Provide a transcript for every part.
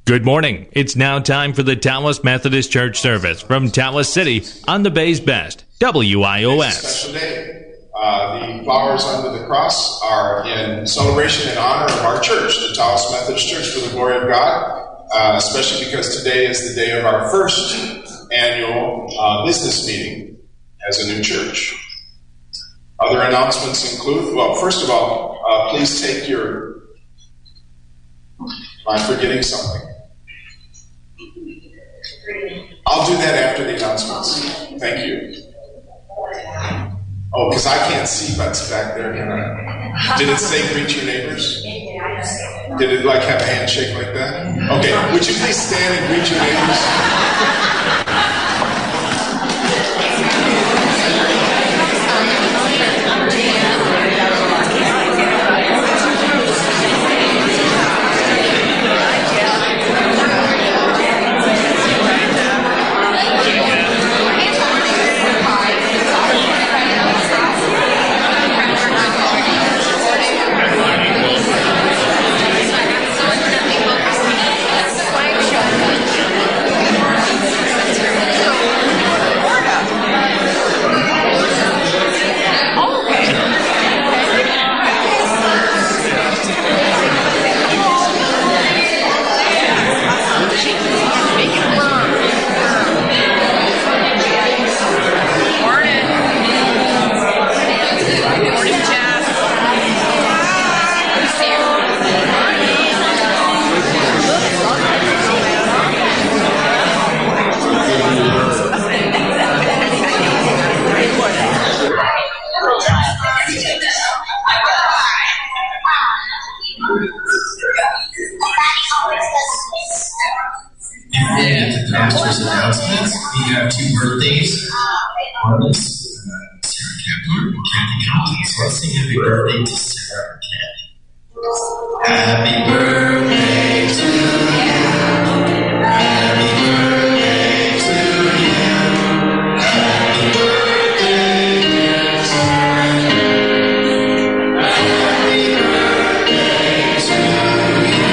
Good morning. It's now time for the Tawas Methodist Church service from Tawas City on the Bay's Best, WIOS. It's a special day. The flowers under the cross are in celebration and honor of our church, the Tawas Methodist Church, for the glory of God, especially because today is the day of our first annual business meeting as a new church. Other announcements include, well, first of all, please take your... Am I forgetting something? I'll do that after the announcements. Thank you. Oh, because I can't see what's back there, can I? Did it say greet your neighbors? Did it have a handshake like that? Okay, would you please stand and greet your neighbors? We have two birthdays on this. Sarah Kepler and Kathy Hamilton. So let's sing happy birthday to Sarah and Kathy. Happy birthday to you. Happy birthday to you. Happy birthday, dear Sarah. Happy birthday to you.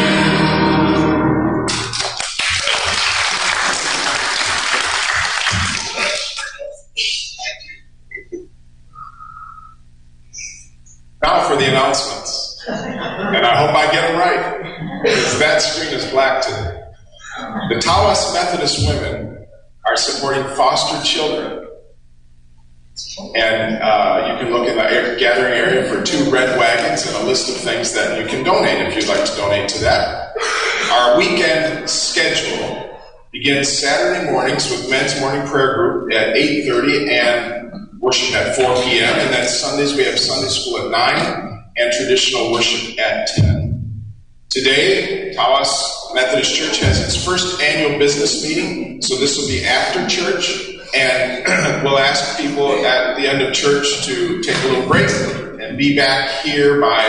Now for the announcements. And I hope I get them right, because that screen is black today. The Tawas Methodist women are supporting foster children. And you can look in the gathering area for 2 red wagons and a list of things that you can donate if you'd like to donate to that. Our weekend schedule begins Saturday mornings with men's morning prayer group at 8:30 and worship at 4 p.m. And then Sundays we have Sunday school at 9 and traditional worship at 10. Today, Tawas Methodist Church has its first annual business meeting, so this will be after church, and we'll ask people at the end of church to take a little break and be back here by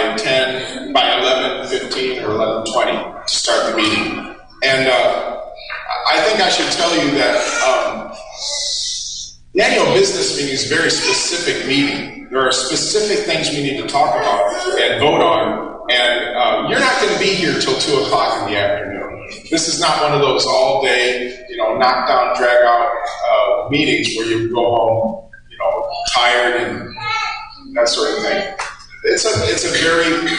11:15 or 11:20 to start the meeting. And I think I should tell you that the annual business meeting is a very specific meeting. There are specific things we need to talk about and vote on, and you're not going to be here till 2 o'clock in the afternoon. This is not one of those all-day, knock down, drag out meetings where you go home, tired and that sort of thing. It's a very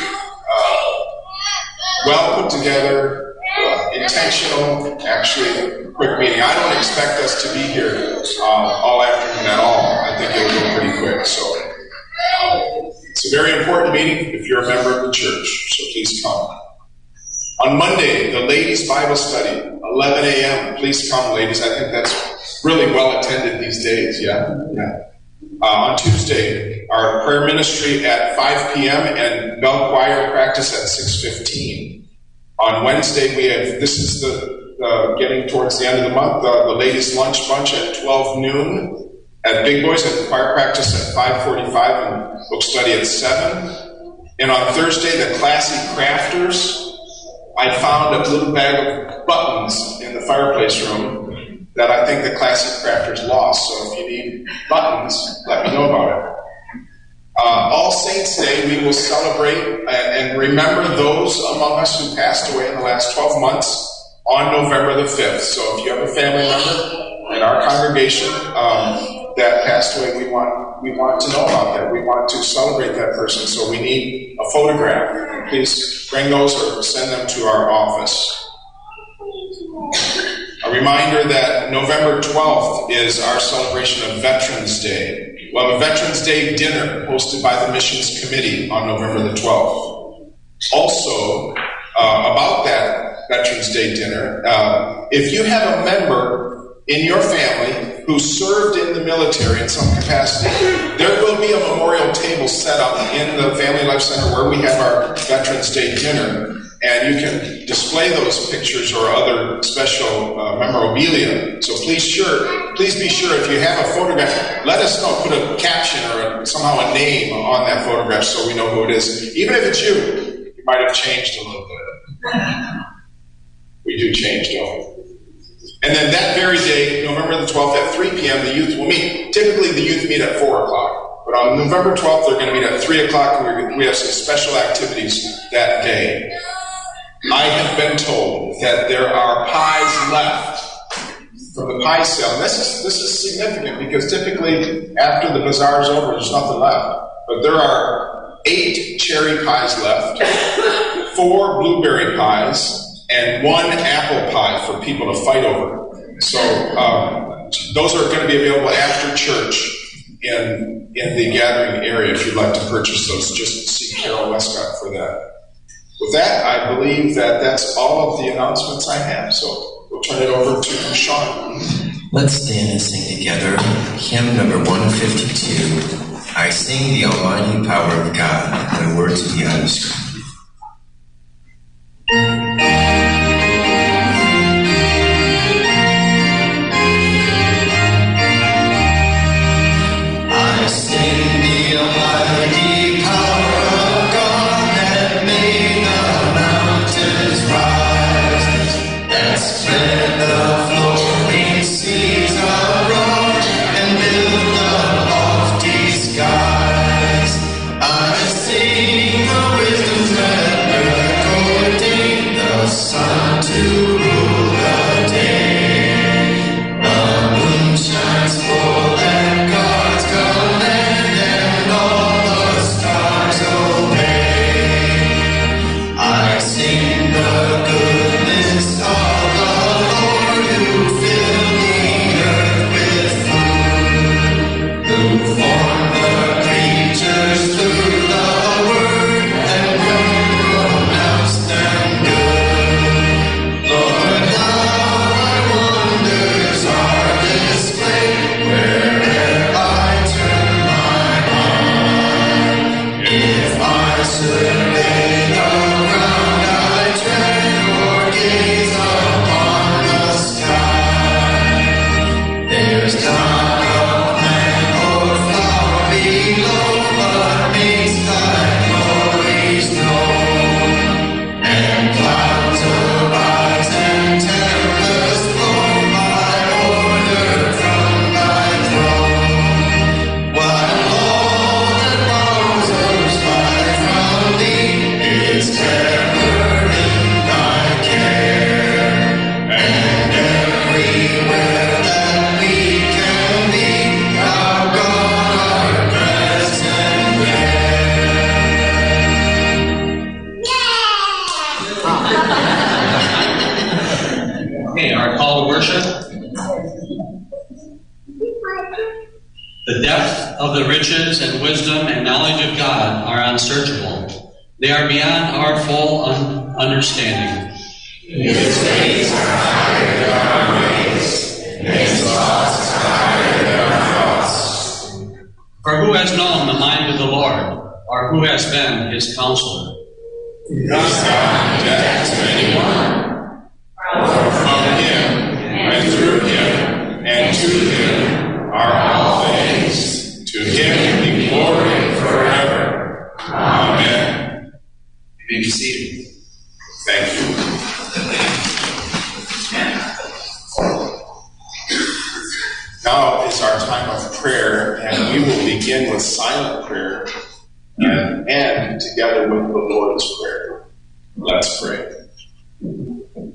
well put together, intentional, actually quick meeting. I don't expect us to be here all afternoon at all. I think it'll go pretty quick. So it's a very important meeting if you're a member of the church, so please come. On Monday, the ladies' Bible study, 11 a.m. Please come, ladies. I think that's really well attended these days. Yeah. On Tuesday, our prayer ministry at 5 p.m. and bell choir practice at 6:15. On Wednesday, we have, this is getting towards the end of the month, the ladies' lunch bunch at 12 noon at Big Boys, and choir practice at 5:45 and book study at 7. And on Thursday, the Classy Crafters. I found a little bag of buttons in the fireplace room that I think the Classy Crafters lost. So if you need buttons, let me know about it. All Saints Day, we will celebrate and remember those among us who passed away in the last 12 months on November the 5th. So if you have a family member in our congregation that passed away, we want to know about that. We want to celebrate that person. So we need a photograph. Please bring those or send them to our office. A reminder that November 12th is our celebration of Veterans Day. We'll have a Veterans Day dinner hosted by the Missions Committee on November the 12th. Also, about that Veterans Day dinner, if you have a member in your family who served in the military in some capacity, there will be a memorial table set up in the Family Life Center where we have our Veterans Day dinner. And you can display those pictures or other special memorabilia. So please be sure if you have a photograph, let us know. Put a caption or somehow a name on that photograph so we know who it is. Even if it's you might have changed a little bit. We do change, don't we? And then that very day, November the 12th at 3 p.m., the youth will meet. Typically, the youth meet at 4 o'clock. But on November 12th, they're going to meet at 3 o'clock, and we have some special activities that day. I have been told that there are pies left from the pie sale. And this is significant because typically after the bazaar is over, there's nothing left. But there are 8 cherry pies left, 4 blueberry pies, and 1 apple pie for people to fight over. So those are going to be available after church in the gathering area if you'd like to purchase those. Just see Carol Westcott for that. With that, I believe that that's all of the announcements I have. So we'll turn it over to Sean. Let's stand and sing together hymn number 152, I Sing the Almighty Power of God, the words of the unscripted. The depth of the riches and wisdom and knowledge of God are unsearchable. They are beyond our full understanding. His ways are higher than our ways, and His thoughts are higher than our thoughts. For who has known the mind of the Lord, or who has been His counselor? He has not death to anyone. For from Him, and through Him, and to Him are all things. To Him be glory forever. Amen. You may be seated. Thank you. Now is our time of prayer, and we will begin with silent prayer and end together with the Lord's Prayer. Let's pray.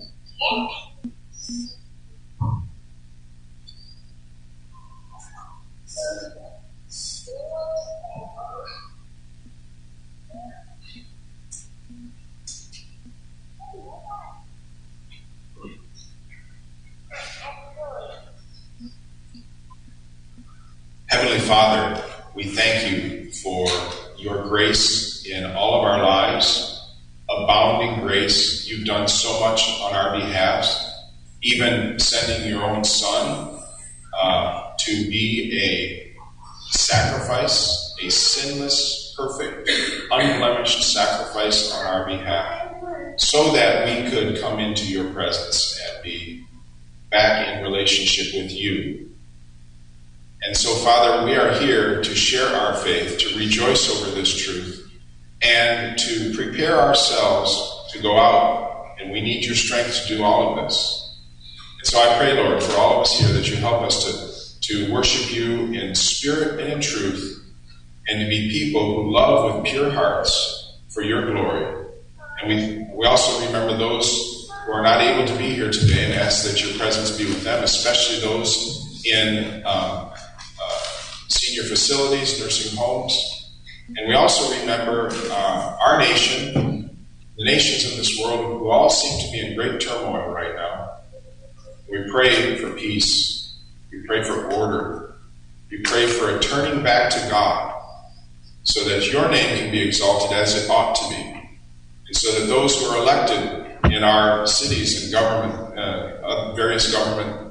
Heavenly Father, we thank you for your grace in all of our lives, abounding grace. You've done so much on our behalf, even sending your own Son to be a sacrifice, a sinless, perfect, unblemished sacrifice on our behalf, so that we could come into your presence and be back in relationship with you. And so, Father, we are here to share our faith, to rejoice over this truth, and to prepare ourselves to go out. And we need your strength to do all of this. And so I pray, Lord, for all of us here that you help us to worship you in spirit and in truth, and to be people who love with pure hearts for your glory. And we also remember those who are not able to be here today and ask that your presence be with them, especially those in senior facilities, nursing homes. And we also remember our nation, the nations in this world who all seem to be in great turmoil right now. We pray for peace. We pray for order. We pray for a turning back to God so that your name can be exalted as it ought to be. And so that those who are elected in our cities and government, various government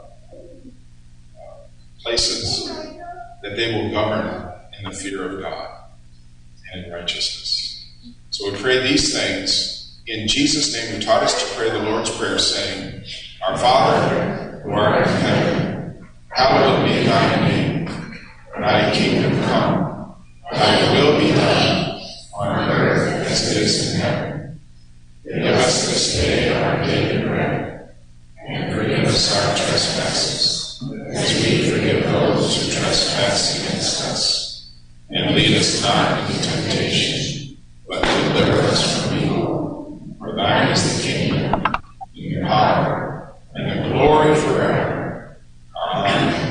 places, that they will govern in the fear of God and in righteousness. So we pray these things. In Jesus' name, you taught us to pray the Lord's Prayer, saying, Our Father, who art in heaven, hallowed be thy name. Thy kingdom come, thy will be done, on earth as it is in heaven. Give us this day our daily bread, and forgive us our trespasses, as we forgive those who trespass against us. And lead us not into temptation, but deliver us from evil. For thine is the kingdom, and the power, and the glory forever. Amen.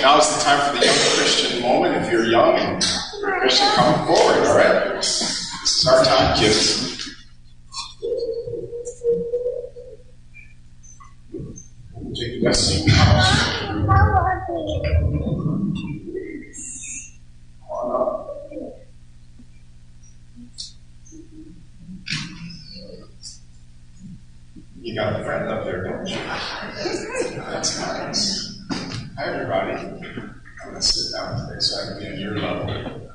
Now is the time for the young Christian moment. If you're young and you're a Christian, come forward, all right? This is our time, kids. Take the best seat in the house. Come on up. You got a friend up there, don't you? That's nice. Hi, everybody. I'm going to sit down today so I can be on your level.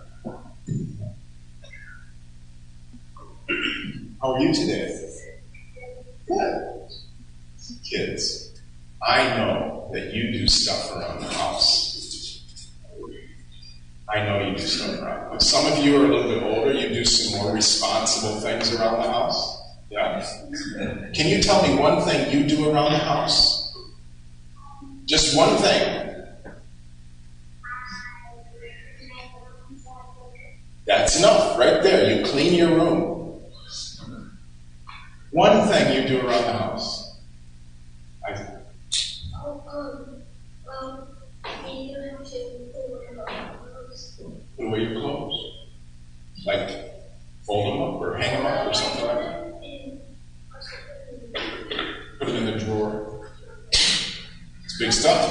How are you today? Good. Kids, I know that you do stuff around the house. I know you do stuff around. But some of you are a little bit older. You do some more responsible things around the house. Yeah? Can you tell me one thing you do around the house? Just one thing. That's enough, right there. You clean your room. One thing you do around the house. Put away your clothes. Like fold them up or hang them up or something like that. Put them in the drawer. It's big stuff.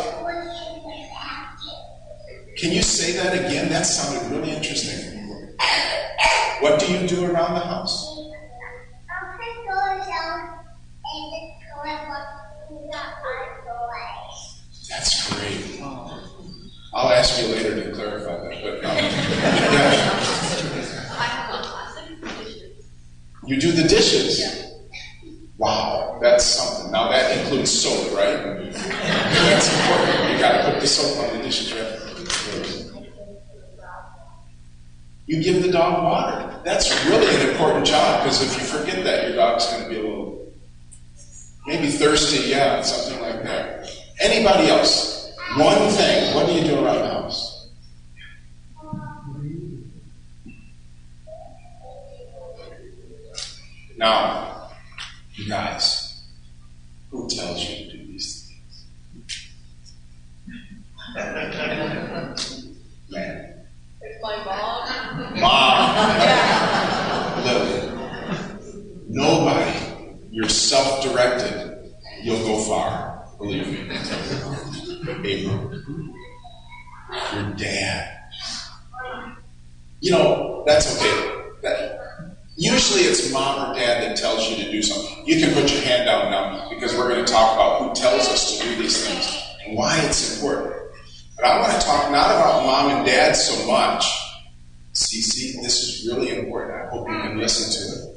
Can you say that again? That sounded really interesting. What do you do around the house? That's great. I'll ask you later to clarify that. But you do the dishes. Wow, that's something. Now that includes soap, right? That's important. You got to put the soap on the dishes, right? You give the dog water. That's really an important job, because if you forget that, your dog's going to be a little, maybe thirsty, yeah, something like that. Anybody else? One thing. What do you do around the house? Now, you guys, who tells you to do these things? Man. It's my mom. Mom. Lily. Nobody. You're self-directed. You'll go far. Believe me. April. Your dad. You know, that's okay. Usually it's mom or dad that tells you to do something. You can put your hand down now, because we're going to talk about who tells us to do these things and why it's important. But I want to talk not about mom and dad so much. See, this is really important. I hope you can listen to it.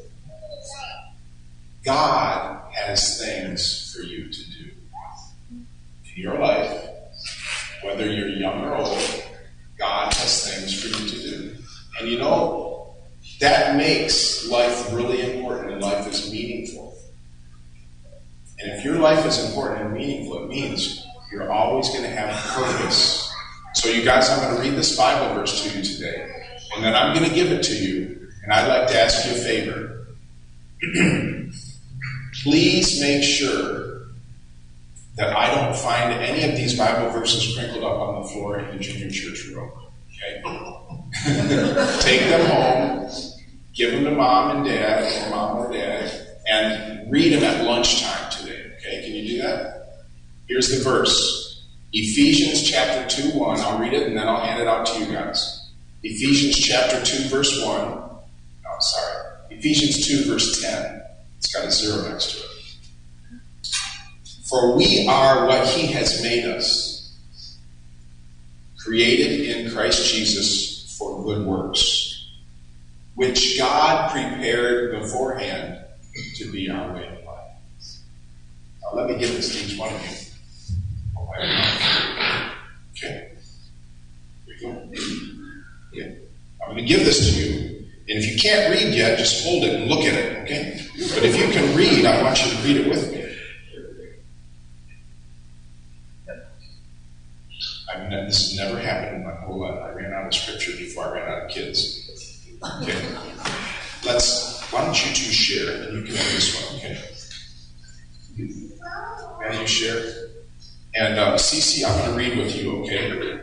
God has things for you to do in your life. Whether you're young or old, God has things for you to do. And you know, that makes life really important, and life is meaningful. And if your life is important and meaningful, it means you're always going to have purpose. So you guys, I'm going to read this Bible verse to you today. And then I'm going to give it to you. And I'd like to ask you a favor. Please make sure that I don't find any of these Bible verses crinkled up on the floor in the junior church room. Okay? Take them home, give them to mom and dad, or mom or dad, and read them at lunchtime today. Okay? Can you do that? Here's the verse. Ephesians chapter 2:1. I'll read it and then I'll hand it out to you guys. Ephesians chapter 2, verse 1. Ephesians 2, verse 10. It's got a 0 next to it. For we are what he has made us, created in Christ Jesus for good works, which God prepared beforehand to be our way of life. Now let me give this to each one of you. Okay. Here we go. Yeah. I'm going to give this to you. And if you can't read yet, just hold it and look at it, okay? But if you can read, I want you to read it with me. This has never happened in my whole life. I ran out of scripture before I ran out of kids. Okay. Why don't you two share, and you can do this one, okay? And you share. And Cece, I'm going to read with you, okay?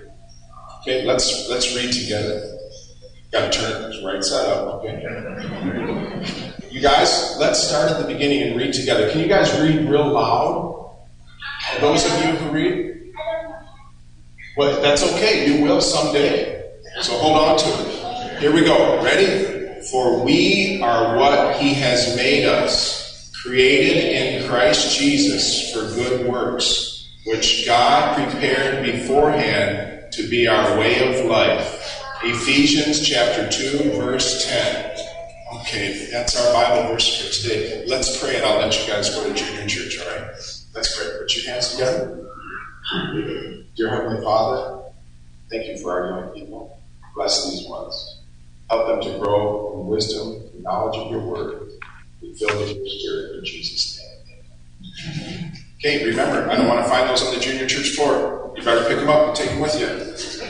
Okay, let's read together. Got to turn it right side up. Okay. You guys, let's start at the beginning and read together. Can you guys read real loud? Those of you who read? Well, that's okay. You will someday. So hold on to it. Here we go. Ready? For we are what he has made us, created in Christ Jesus for good works, which God prepared beforehand to be our way of life. Ephesians chapter 2, verse 10. Okay, that's our Bible verse for today. Let's pray and I'll let you guys go to junior church, all right? Let's pray. Put your hands together. Dear Heavenly Father, thank you for our young people. Bless these ones. Help them to grow in wisdom and knowledge of your word. Be filled with your spirit in Jesus' name. Okay, remember, I don't want to find those on the junior church floor. You better pick them up and take them with you.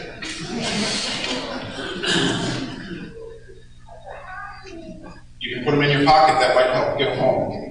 You can put them in your pocket. That might help get them home.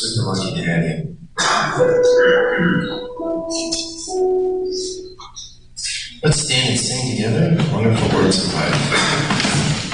Such a lucky daddy. Let's stand and sing together. Wonderful words of life.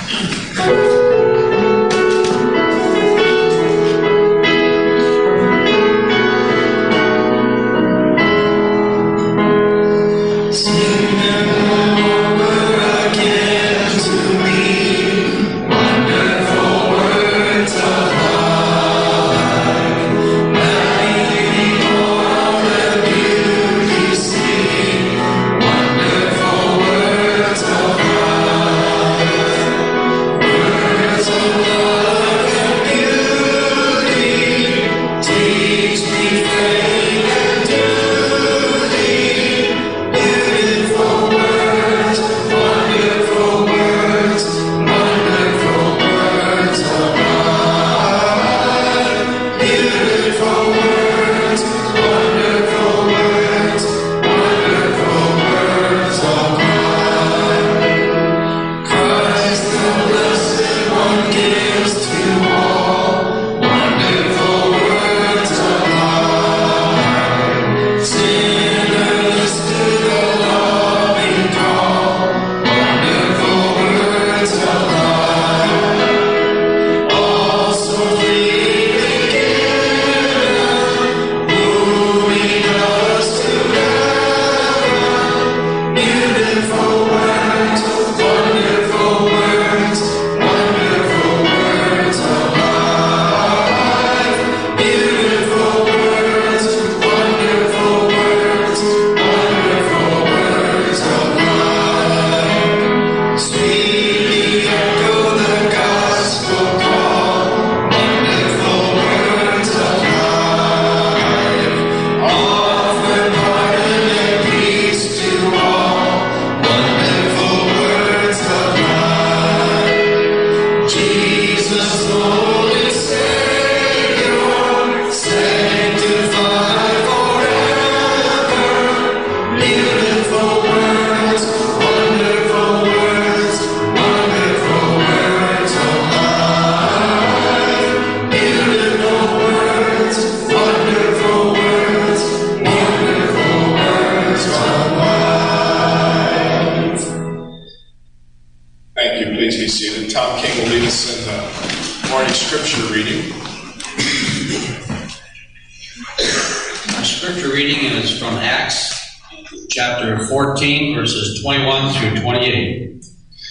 Chapter 14, verses 21 through 28.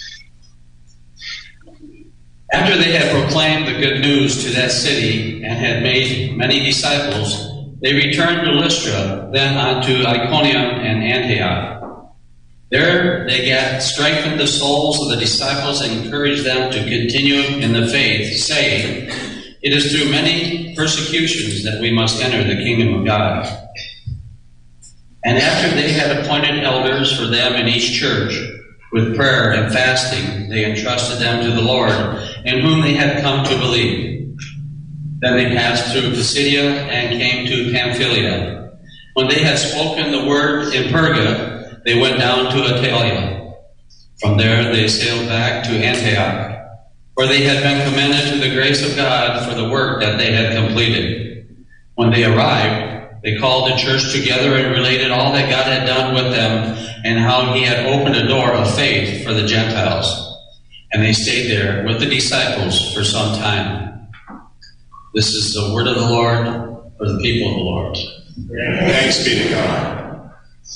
After they had proclaimed the good news to that city and had made many disciples, they returned to Lystra, then on to Iconium and Antioch. There they strengthened the souls of the disciples and encouraged them to continue in the faith, saying, "It is through many persecutions that we must enter the kingdom of God." And after they had appointed elders for them in each church, with prayer and fasting, they entrusted them to the Lord, in whom they had come to believe. Then they passed through Pisidia and came to Pamphylia. When they had spoken the word in Perga, they went down to Attalia. From there they sailed back to Antioch, where they had been commended to the grace of God for the work that they had completed. When they arrived, they called the church together and related all that God had done with them and how he had opened a door of faith for the Gentiles. And they stayed there with the disciples for some time. This is the word of the Lord for the people of the Lord. Thanks be to God.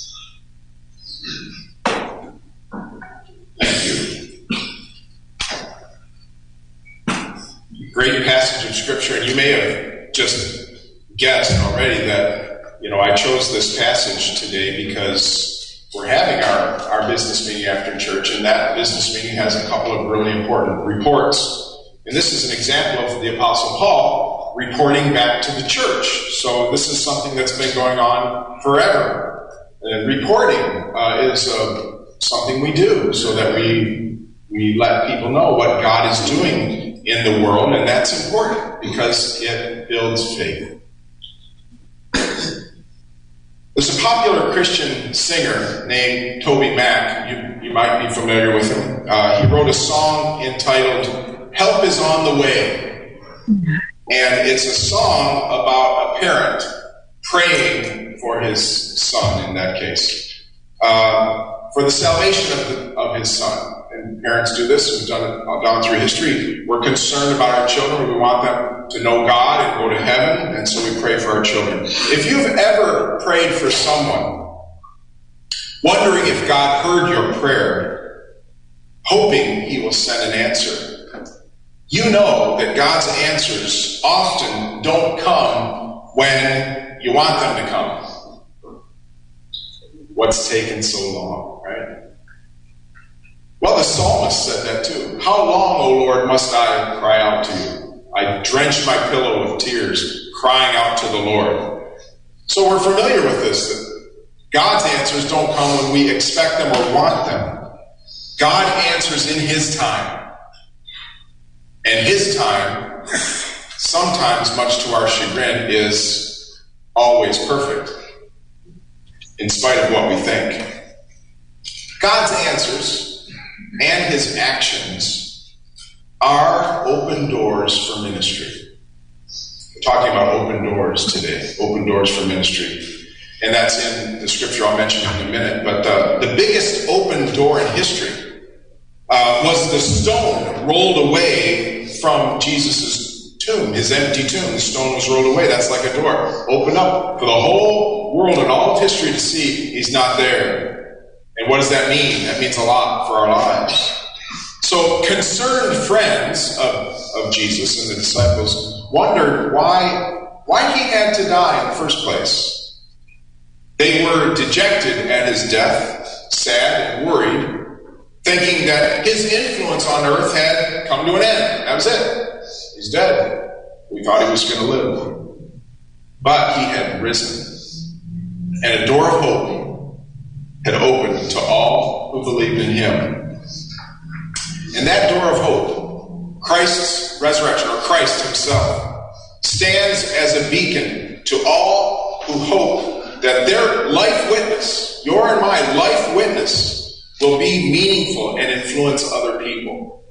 Thank you. Great passage of Scripture, and you may have just guessed already that, I chose this passage today because we're having our business meeting after church, and that business meeting has a couple of really important reports. And this is an example of the Apostle Paul reporting back to the church. So this is something that's been going on forever. And reporting is something we do so that we let people know what God is doing in the world, and that's important because it builds faith. There's a popular Christian singer named Toby Mac. You might be familiar with him. He wrote a song entitled "Help is on the Way." And it's a song about a parent praying for his son, in that case, for the salvation of his son. And parents do this. We've done it down through history. We're concerned about our children. We want them to know God and go to heaven, and so we pray for our children. If you've ever prayed for someone, wondering if God heard your prayer, hoping he will send an answer, you know that God's answers often don't come when you want them to come. What's taken so long, right? Well, the psalmist said that too. How long, O Lord, must I cry out to you? I drench my pillow with tears, crying out to the Lord. So we're familiar with this, that God's answers don't come when we expect them or want them. God answers in his time. And his time, sometimes much to our chagrin, is always perfect, in spite of what we think. God's answers and his actions are open doors for ministry. We're talking about open doors today, open doors for ministry. And that's in the scripture I'll mention in a minute. But the biggest open door in history was the stone rolled away from Jesus' tomb, his empty tomb. The stone was rolled away. That's like a door. Open up for the whole world and all of history to see he's not there. And what does that mean? That means a lot for our lives. So concerned friends of Jesus and the disciples wondered why he had to die in the first place. They were dejected at his death, sad and worried, thinking that his influence on earth had come to an end. That was it. He's dead. We thought he was going to live. But he had risen. And a door of hope had opened to all who believed in him. And that door of hope, Christ's resurrection, or Christ himself, stands as a beacon to all who hope that their life witness, your and my life witness, will be meaningful and influence other people.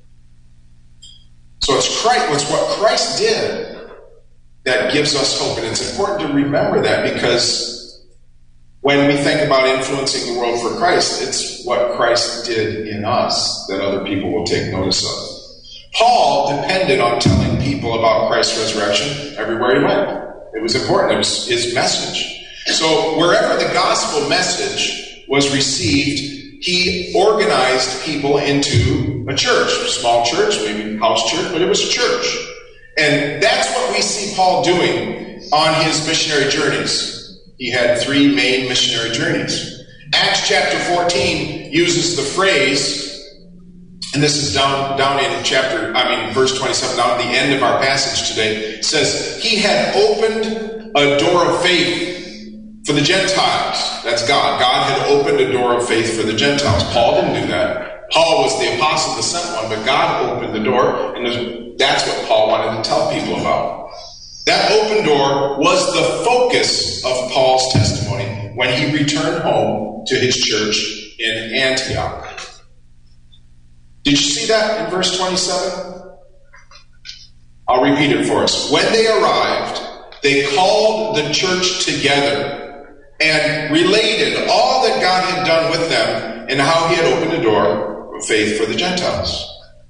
So it's what Christ did that gives us hope. And it's important to remember that, because when we think about influencing the world for Christ, it's what Christ did in us that other people will take notice of. Paul depended on telling people about Christ's resurrection everywhere he went. It was important. It was his message. So wherever the gospel message was received, he organized people into a church, a small church, maybe house church, but it was a church. And that's what we see Paul doing on his missionary journeys. He had 3 main missionary journeys. Acts chapter 14 uses the phrase, and this is down in verse 27, down at the end of our passage today. It says, he had opened a door of faith for the Gentiles. That's God. God had opened a door of faith for the Gentiles. Paul didn't do that. Paul was the apostle, the sent one, but God opened the door, and that's what Paul wanted to tell people about. That open door was the focus of Paul's testimony when he returned home to his church in Antioch. Did you see that in verse 27? I'll repeat it for us. When they arrived, they called the church together and related all that God had done with them and how he had opened a door of faith for the Gentiles.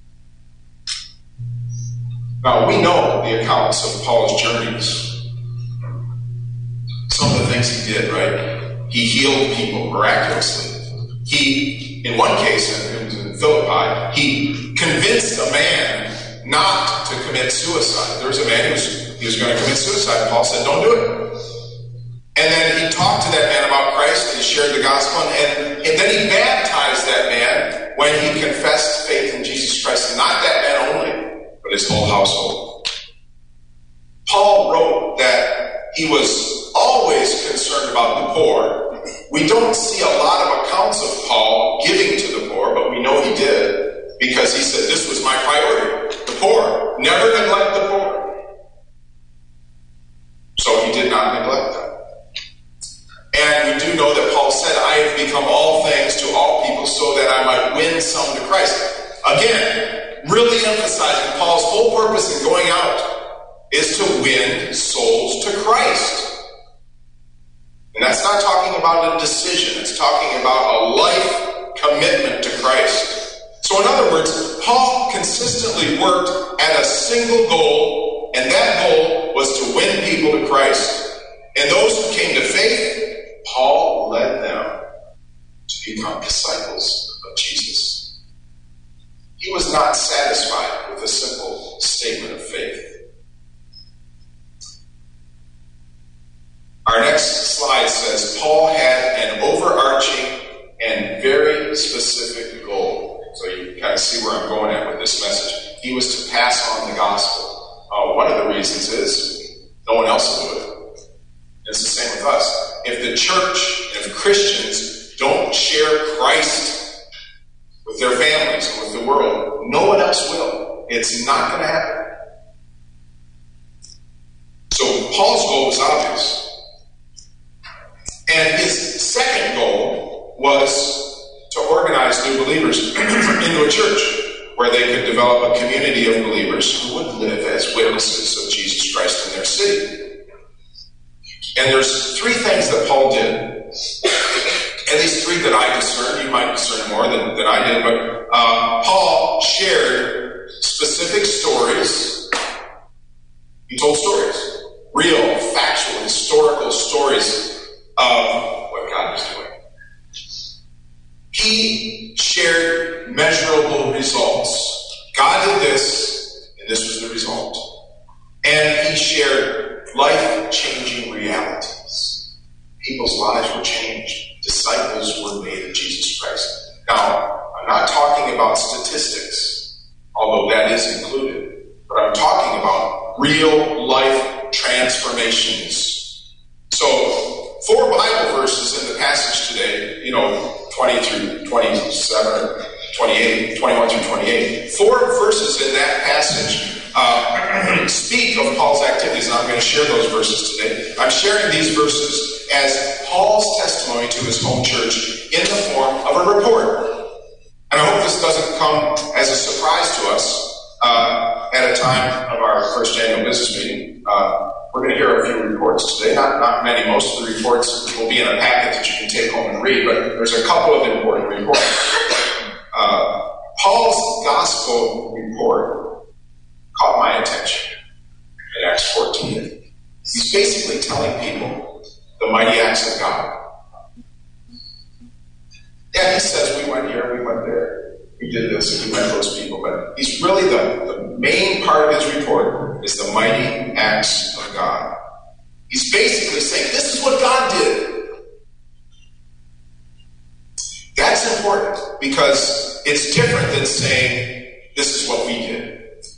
Now, we know the accounts of Paul's journeys. Some of the things he did, right? He healed people miraculously. He, in one case, it was in Philippi, he convinced a man not to commit suicide. There was a man he was going to commit suicide. Paul said, don't do it. And then he talked to that man about Christ, and he shared the gospel, and then he baptized that man when he confessed faith in Jesus Christ. And not that man only, but his whole household. Paul wrote that he was always concerned about the poor. We don't see a lot of accounts of Paul giving to the poor, but we know he did, because he said, this was my priority, the poor. Never neglect the poor. So he did not neglect them. And we do know that Paul said, I have become all things to all people so that I might win some to Christ. Again, really emphasizing Paul's whole purpose in going out is to win souls to Christ. And that's not talking about a decision. It's talking about a life commitment to Christ. So in other words, Paul consistently worked at a single goal, and that goal was to win people to Christ. And those who came to faith, Paul led them to become disciples of Jesus. He was not satisfied with a simple statement of faith. Our next slide says Paul had an overarching and very specific goal. So you kind of see where I'm going at with this message. He was to pass on the gospel. One of the reasons is no one else will do it. It's the same with us. If the church, if Christians don't share Christ with their families and with the world, no one else will. It's not going to happen. So Paul's goal was obvious. And his second goal was to organize new believers into a church where they could develop a community of believers who would live as witnesses of Jesus Christ in their city. And there's three things that Paul did. At least three that I discern. You might discern more than I did. But Paul shared specific stories. He told stories. Real, factual, historical stories of what God was doing. He shared measurable results. God did this, and this was the result. And he shared life-changing realities. People's lives were changed. Disciples were made of Jesus Christ. Now, I'm not talking about statistics, although that is included, but I'm talking about real life transformations. So, 4 Bible verses in the passage today, 20 through 27, or 28, 21 through 28. 4 verses in that passage speak of Paul's activities, and I'm going to share those verses today. I'm sharing these verses as Paul's testimony to his home church in the form of a report. And I hope this doesn't come as a surprise to us at a time of our first annual business meeting. We're going to hear a few reports today. Not many. Most of the reports will be in a packet that you can take home and read, but there's a couple of important reports. Paul's gospel report caught my attention in Acts 14. He's basically telling people the mighty acts of God. Yeah, he says we went here, we went there, we did this, and we met those people, but he's really the main part of his report is the mighty acts of God. He's basically saying, this is what God did. That's important because it's different than saying, this is what we did.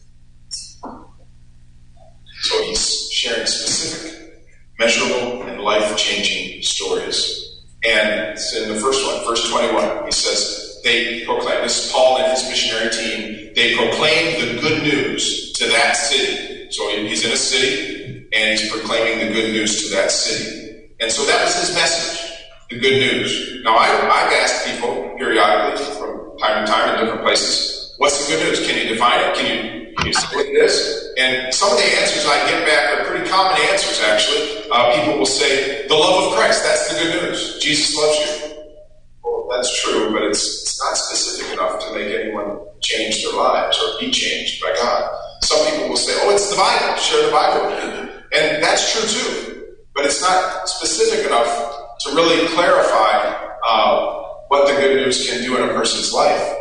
So he's sharing specific, measurable, and life-changing stories. And it's in the first one, verse 21, he says, they proclaim, this is Paul and his missionary team, they proclaim the good news to that city. So he's in a city, and he's proclaiming the good news to that city. And so that was his message, the good news. Now, I've asked people periodically from time to time in different places, what's the good news? Can you define it? Can you say what it is? And some of the answers I get back are pretty common answers, actually. People will say, the love of Christ, that's the good news. Jesus loves you. Well, that's true, but it's not specific enough to make anyone change their lives or be changed by God. Some people will say, it's the Bible. Share the Bible with people. And that's true, too. But it's not specific enough to really clarify what the good news can do in a person's life.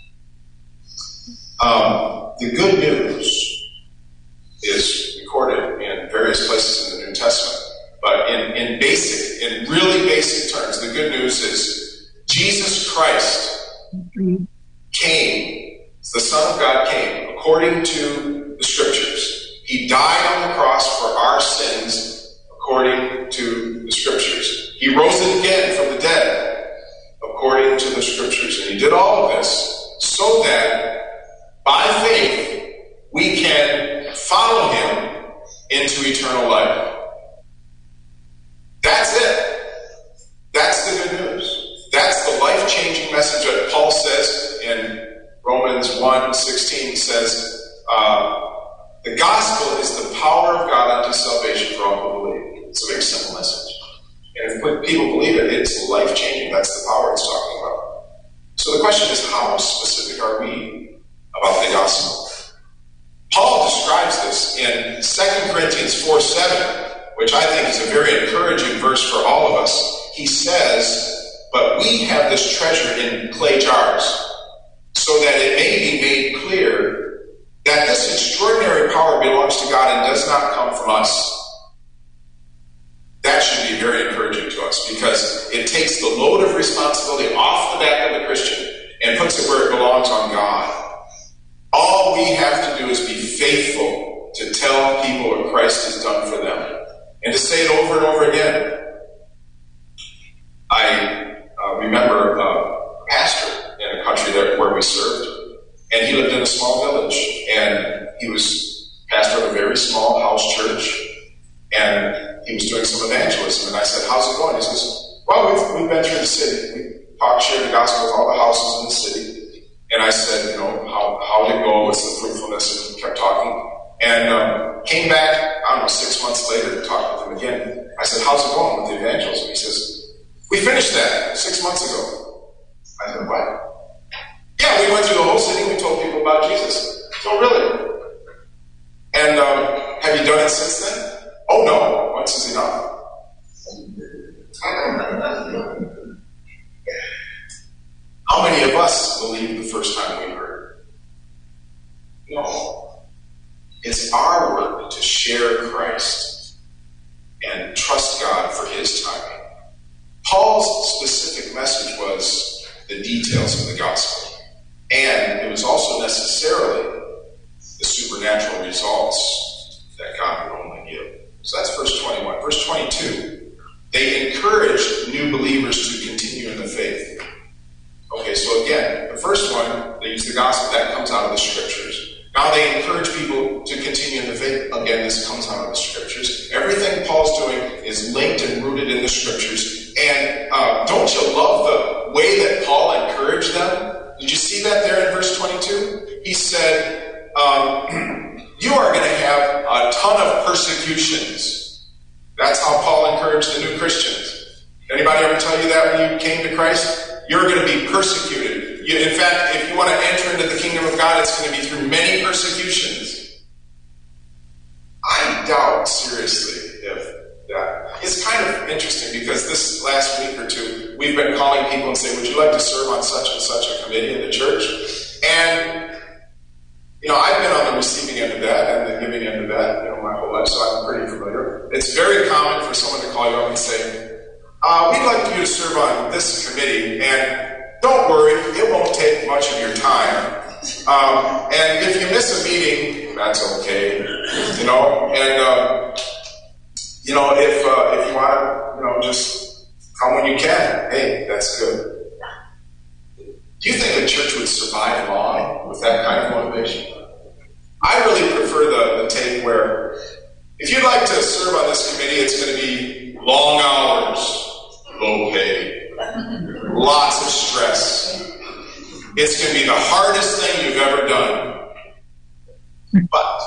The good news is recorded in various places in the New Testament. But in really basic terms, the good news is Jesus Christ came, the Son of God came, according to the Scriptures. He died on the cross for our sins, according to the Scriptures. He rose again from the dead, according to the Scriptures. And he did all of this so that, by faith, we can follow him into eternal life. That's it. That's the good news. That's the life-changing message that Paul says in Romans 1:16 says, the gospel is the power kingdom. That's the power it's talking about. So the question is, how specific are we about the gospel? Paul describes this in 2 Corinthians 4:7, which I think is a very encouraging verse for all of us. He says, "But we have this treasure in clay jars, so that it may be made clear that this extraordinary power belongs to God and does not come from us." That should be very encouraging to us, because it takes the load of responsibility off the back of the Christian and puts it where it belongs, on God. All we have to do is be faithful to tell people what Christ has done for them, and to say it over and over again. I remember a pastor in a country where we served, and he lived in a small village, and he was pastor of a very small house church, and he was doing some evangelism. And I said, "How's it going?" He says, "Well, we've been through the city. We shared the gospel with all the houses in the city." And I said, how did it go? What's the fruitfulness? And he kept talking. And came back, I don't know, 6 months later to talk with him again. I said, "How's it going with the evangelism?" He says, "We finished that 6 months ago." I said, "What?" "Yeah, we went through the whole city and we told people about Jesus." "Oh, really? And have you done it since then?" "Oh, no. Once is enough." How many of us believed the first time we heard? No. It's our work to share Christ and trust God for His timing. Paul's specific message was the details of the gospel, and it was also necessarily the supernatural results that God would only give. So that's verse 21. Verse 22, they encouraged new believers to continue in the faith. Okay, so again, the first one, they use the gospel, that comes out of the scriptures. Now they encourage people to continue in the faith. Again, this comes out of the scriptures. Everything Paul's doing is linked and rooted in the scriptures. And don't you love the way that Paul encouraged them? Did you see that there in verse 22? He said, you are going to have a ton of persecutions. That's how Paul encouraged the new Christians. Anybody ever tell you that when you came to Christ? You're going to be persecuted. In fact, if you want to enter into the kingdom of God, it's going to be through many persecutions. I doubt seriously if that. It's kind of interesting, because this last week or two, we've been calling people and saying, "Would you like to serve on such and such a committee in the church?" And I've been on the receiving end of that and the giving end of that, my whole life, so I'm pretty familiar. It's very common for someone to call you up and say, "We'd like you to serve on this committee, and don't worry, it won't take much of your time. And if you miss a meeting, that's okay, And if you want to, just come when you can. Hey, that's good." Do you think a church would survive long with that kind of motivation? I really prefer the take where, if you'd like to serve on this committee, it's going to be long hours, low pay, lots of stress. It's going to be the hardest thing you've ever done. But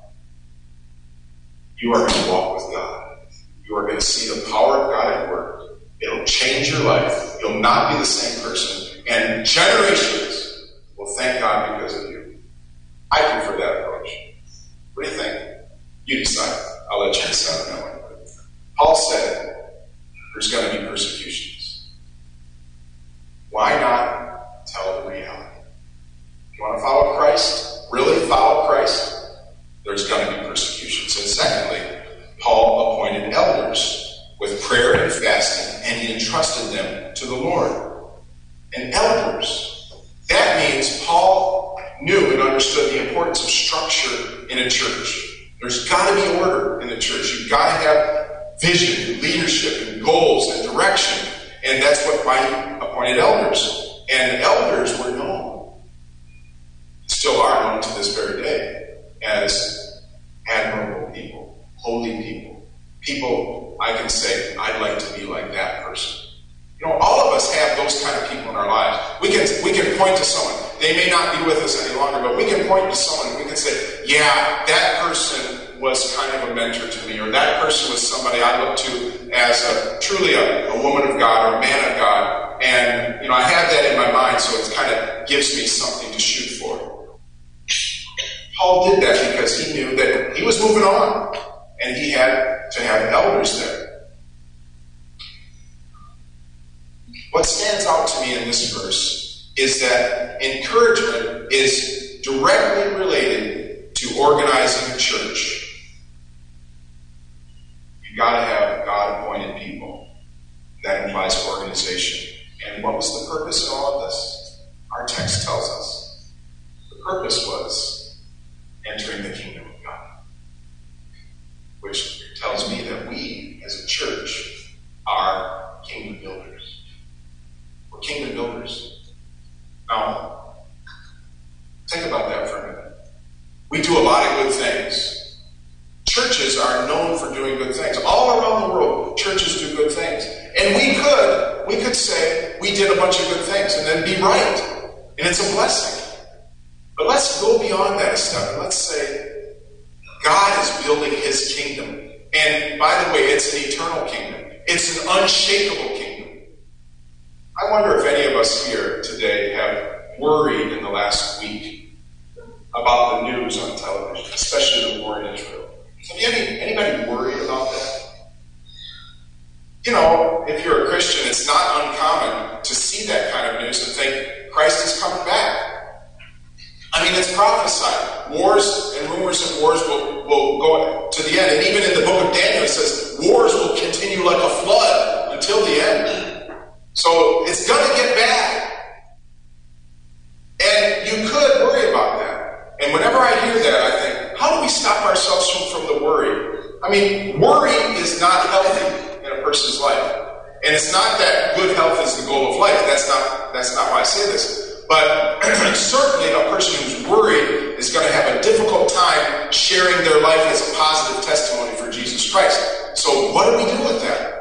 you are going to walk with God. You are going to see the power of God at work. It'll change your life. You'll not be the same person. And generations will thank God because of you. I prefer that approach. What do you think? You decide. I'll let you decide on that one. Paul said there's going to be persecutions. Why not tell the reality? If you want to follow Christ, really follow Christ, there's going to be persecutions. And secondly, Paul appointed elders with prayer and fasting, and he entrusted them to the Lord. And elders, that means Paul knew and understood the importance of structure in a church. There's got to be order in the church. You've got to have vision and leadership and goals and direction. And that's what he appointed elders. And elders were known, still are known to this very day, as admirable people, holy people. People I can say, I'd like to be like that person. All of us have those kind of people in our lives. We can point to someone. They may not be with us any longer, but we can point to someone and we can say, yeah, that person was kind of a mentor to me, or that person was somebody I looked to as truly a woman of God or a man of God. And, I have that in my mind, so it kind of gives me something to shoot for. Paul did that because he knew that he was moving on, and he had to have elders there. What stands out to me in this verse is that encouragement is directly related to organizing a church. You've got to have God-appointed people. That implies organization. And what was the purpose of all of this? Our text tells us. The purpose was entering the kingdom of God, which tells me that we, as a church, are kingdom builders. We're kingdom builders. Now, think about that for a minute. We do a lot of good things. Churches are known for doing good things. All around the world, churches do good things. And we could say we did a bunch of good things and then be right. And it's a blessing. But let's go beyond that a step. Let's say God is building his kingdom. And by the way, it's an eternal kingdom. It's an unshakable kingdom. I wonder if any of us here today have worried in the last week about the news on television, especially the war in Israel. Have anybody worried about that? If you're a Christian, it's not uncommon to see that kind of news and think Christ is coming back. It's prophesied. Wars and rumors of wars will go to the end. And even in the book of Daniel, it says wars will continue like a flood until the end. So it's going to get bad. And you could worry about that. And whenever I hear that, I think, how do we stop ourselves from the worry? Worry is not healthy in a person's life. And it's not that good health is the goal of life. That's not why I say this. But certainly a person who's worried is going to have a difficult time sharing their life as a positive testimony for Jesus Christ. So what do we do with that?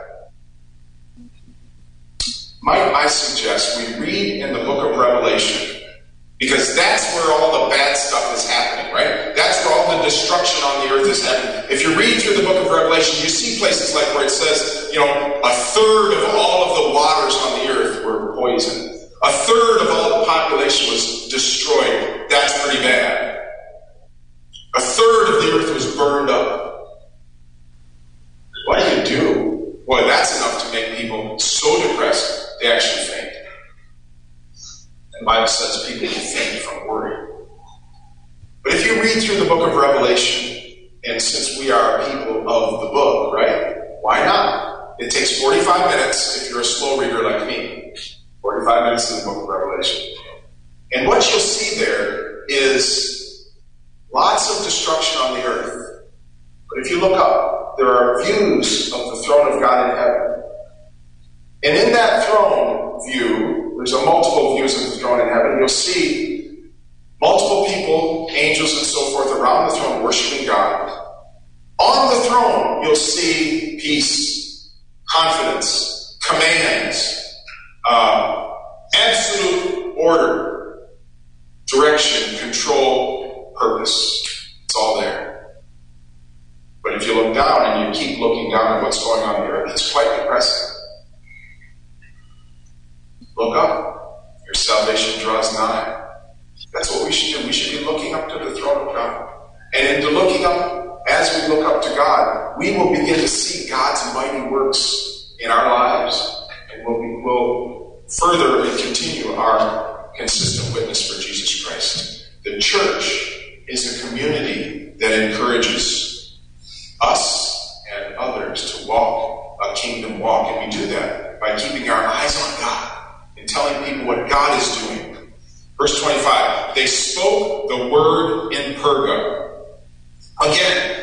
Might I suggest we read in the book of Revelation, because that's where all the bad stuff is happening, right? That's where all the destruction on the earth is happening. If you read through the book of Revelation, you see places like where it says, a third of all of the waters on the earth were poisoned. A third of all the population was destroyed. That's pretty bad. A third of the earth was burned up. What do you do? Boy, that's enough to make people so depressed they actually faint. And the Bible says people will faint from worry. But if you read through the book of Revelation, and since we are people of the book, right? Why not? It takes 45 minutes if you're a slow reader like me. 45 minutes in the book of Revelation. And what you'll see there is lots of destruction on the earth. But if you look up, there are views of the throne of God in heaven. And in that throne view, there's a multiple views of the throne in heaven. You'll see multiple people, angels and so forth, around the throne worshiping God. On the throne, you'll see peace, confidence, commands, absolute order, direction, control, purpose. It's all there. But if you look down and you keep looking down at what's going on here, it's quite depressing. Look up. Your salvation draws nigh. That's what we should do. We should be looking up to the throne of God. And into looking up, as we look up to God, we will begin to see God's mighty works in our lives. And we'll further and continue our consistent witness for Jesus Christ. The church is a community that encourages us and others to walk a kingdom walk. And we do that by keeping our eyes on God and telling people what God is doing. Verse 25, they spoke the word in Perga. Again,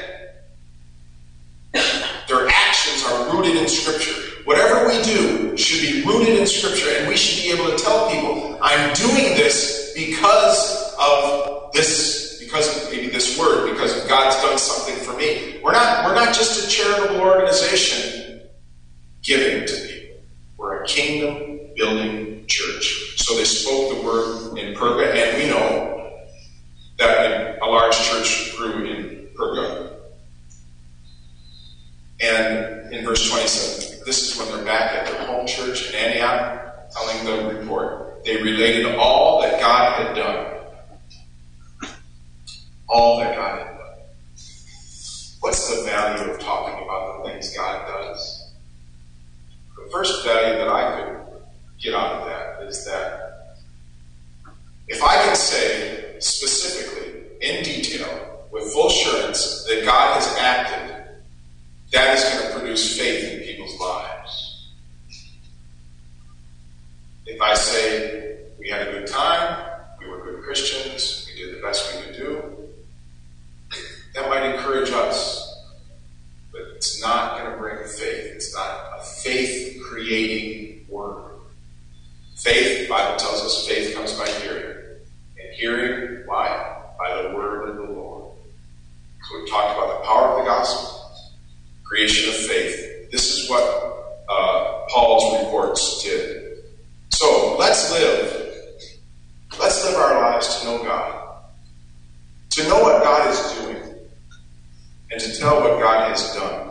their actions are rooted in Scripture. Whatever we do should be rooted in Scripture, and we should be able to tell people, I'm doing this because of this, because of maybe this word, because God's done something for me. We're not just a charitable organization giving to people. We're a kingdom-building church. So they spoke the word in Perga, and we know that a large church grew in Perga. And in verse 27, this is when they're back at their home church in Antioch. telling the report. They related all that God had done. All that God had done. What's the value of talking about the things God does? The first value that I could get out of that is that if I can say specifically, in detail, with full assurance that God has acted, that is going to produce faith in people's lives. If I say we had a good time, we were good Christians, we did the best we could do, that might encourage us, but it's not going to bring faith. It's not a faith-creating word. Faith, the Bible tells us, faith comes by hearing. And hearing, why? By the word of the Lord. So we've talked about the power of the gospel, creation of faith. This is what Paul's reports did. So let's live our lives to know God, to know what God is doing, and to tell what God has done.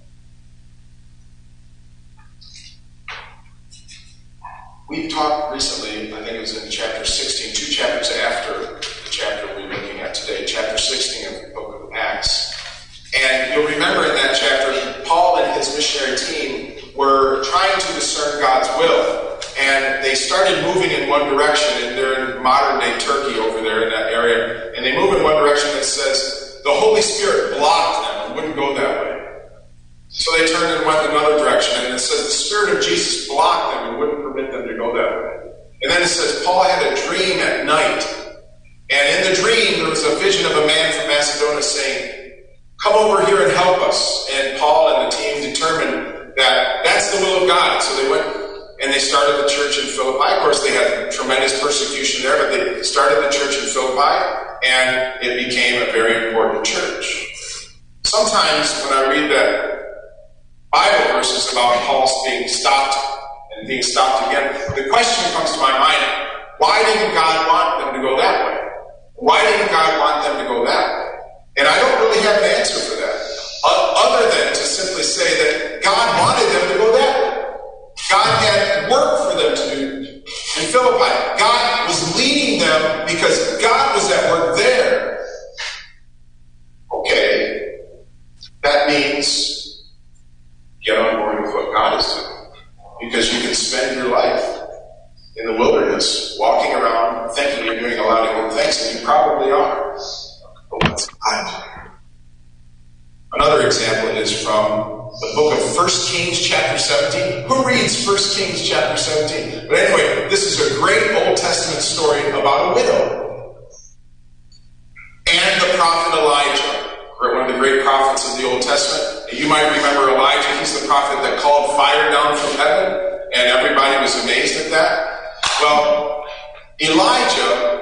We've talked recently, I think it was in chapter 16, 2 chapters after the chapter we're looking at today, chapter 16 of the book of Acts. And you'll remember in that chapter, Paul and his missionary team were trying to discern God's will. And they started moving in one direction, and they're in modern-day Turkey over there in that area. And they move in one direction that says the Holy Spirit blocked them and wouldn't go that way. So they turned and went another direction, and it says the Spirit of Jesus blocked them and wouldn't permit them to go that way. And then it says Paul had a dream at night. And in the dream, there was a vision of a man from Macedonia saying, "Come over here and help us." And Paul and the team determined that that's the will of God. So they went and they started the church in Philippi. Of course, they had tremendous persecution there, but they started the church in Philippi, and it became a very important church. Sometimes when I read that Bible verses about Paul being stopped and being stopped again, the question comes to my mind, why didn't God want them to go that way? Why didn't God want them to go that way? And I don't really have an answer for that, other than to simply say that God wanted them to go that way. God had work for them to do in Philippi. God was leading them because God was at work there. Okay, that means get on board with what God is doing. Because you can spend your life in the wilderness, walking around, thinking you're doing a lot of good things, and you probably are. But what's God doing? Another example is from the book of 1 Kings chapter 17. Who reads 1 Kings chapter 17? But anyway, this is a great Old Testament story about a widow. And the prophet Elijah, one of the great prophets of the Old Testament. And you might remember Elijah. He's the prophet that called fire down from heaven, and everybody was amazed at that. Well, Elijah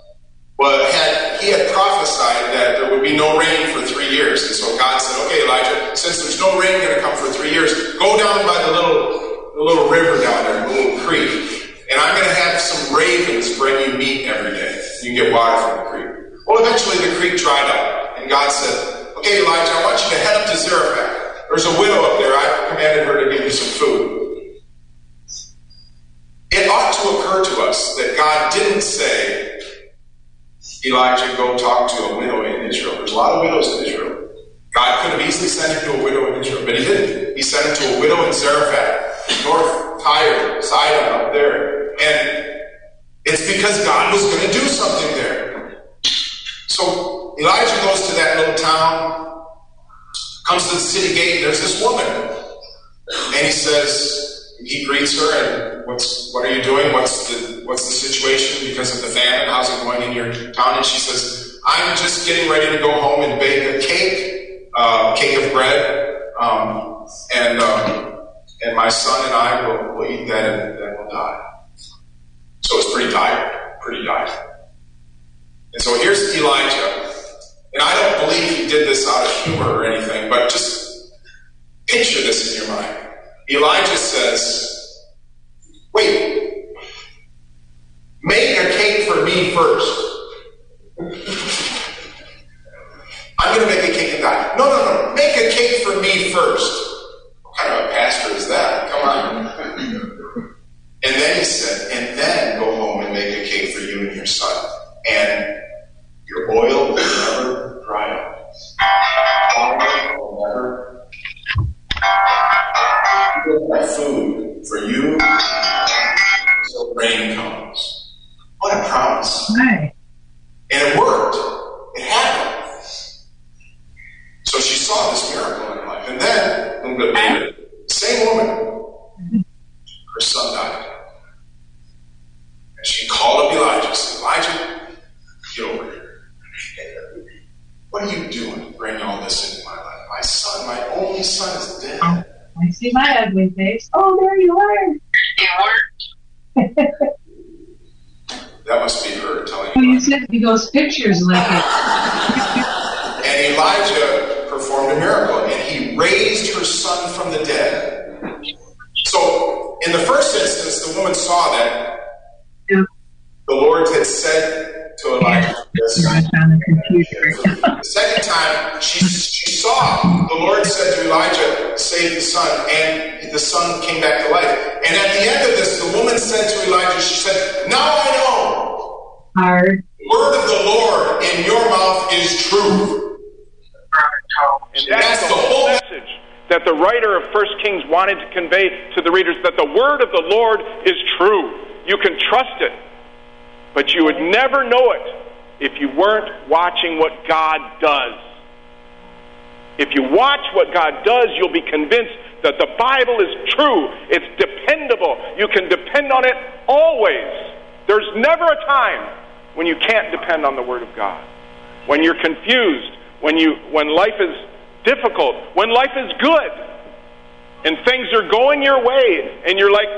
had prophesied that there would be no rain for 3 years. And so God said, okay, Elijah, since there's no rain going to come for 3 years, go down by the little river down there, the little creek. And I'm going to have some ravens bring you meat every day. You can get water from the creek. Well, eventually the creek dried up. And God said, okay, Elijah, I want you to head up to Zarephath. There's a widow up there. I've commanded her to give you some food. It ought to occur to us that God didn't say, Elijah, go talk to a widow in Israel. There's a lot of widows in Israel. God could have easily sent him to a widow in Israel, but he didn't. He sent him to a widow in Zarephath, North Tyre, Sidon, up there. And it's because God was going to do something there. So Elijah goes to that little town, comes to the city gate, and there's this woman. And he greets her, and what are you doing? What's the situation because of the famine? How's it going in your town? And she says, I'm just getting ready to go home and bake a cake of bread, and my son and I will eat that, and then we'll die. So it's pretty dire. And so here's Elijah, and I don't believe he did this out of humor or anything, but just picture this in your mind. Elijah says, wait, make a cake for me first. I'm going to make a cake and die. No, make a cake for me first. What kind of a pastor is that? Come on. And then he says, food for you until rain comes. What a promise. Right. And it worked. It happened. So she saw this miracle in her life. And then, a little bit later, same woman, her son died. And she called up Elijah and said, Elijah, get over here. What are you doing bringing all this into my life? My son, my only son is dead. I see my ugly face. Oh, there you are. That must be her telling Well, you said those pictures like it. And Elijah performed a miracle, and he raised her son from the dead. So, in the first instance, the woman saw that the Lord had said to Elijah this. The second time, she saw the Lord said to Elijah, save the son, and the son came back to life. And at the end of this, the woman said to Elijah, she said, now I know. Hard. The word of the Lord in your mouth is true. And that's the whole message that the writer of 1 Kings wanted to convey to the readers, that the word of the Lord is true. You can trust it, but you would never know it if you weren't watching what God does. If you watch what God does, you'll be convinced that the Bible is true. It's dependable. You can depend on it always. There's never a time when you can't depend on the Word of God. When you're confused, when life is difficult, when life is good, and things are going your way, and you're like,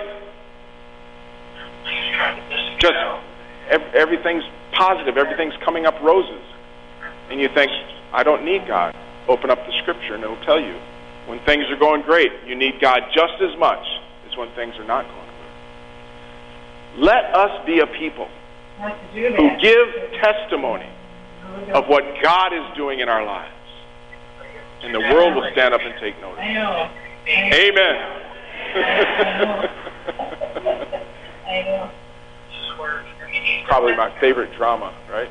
just everything's positive, everything's coming up roses, and you think, I don't need God. Open up the Scripture and it'll tell you. When things are going great, you need God just as much as when things are not going good. Let us be a people who give testimony of what God is doing in our lives. And the world will stand up and take notice. Amen. I know. Probably my favorite drama, right?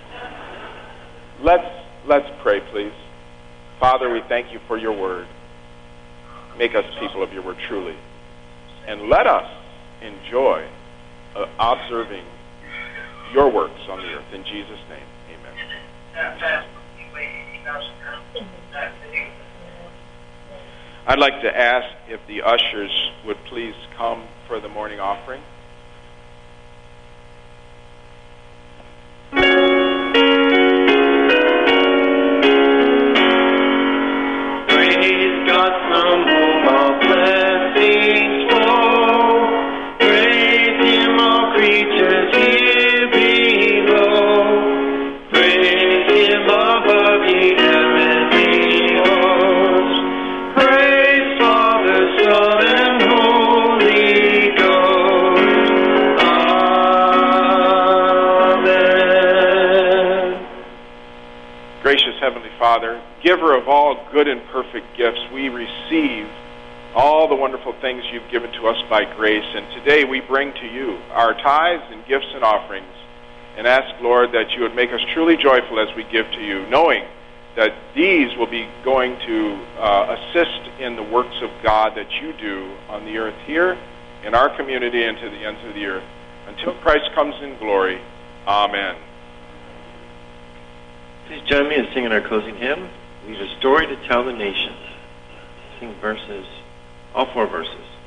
Let's pray, please. Father, we thank you for your word. Make us people of your word truly. And let us enjoy observing your works on the earth. In Jesus' name, amen. I'd like to ask if the ushers would please come for the morning offering. Father, giver of all good and perfect gifts, we receive all the wonderful things you've given to us by grace. And today we bring to you our tithes and gifts and offerings and ask, Lord, that you would make us truly joyful as we give to you, knowing that these will be going to assist in the works of God that you do on the earth here, in our community, and to the ends of the earth. Until Christ comes in glory. Amen. Please join me in singing our closing hymn, We've a Story to Tell the Nations. Sing verses, all 4 verses.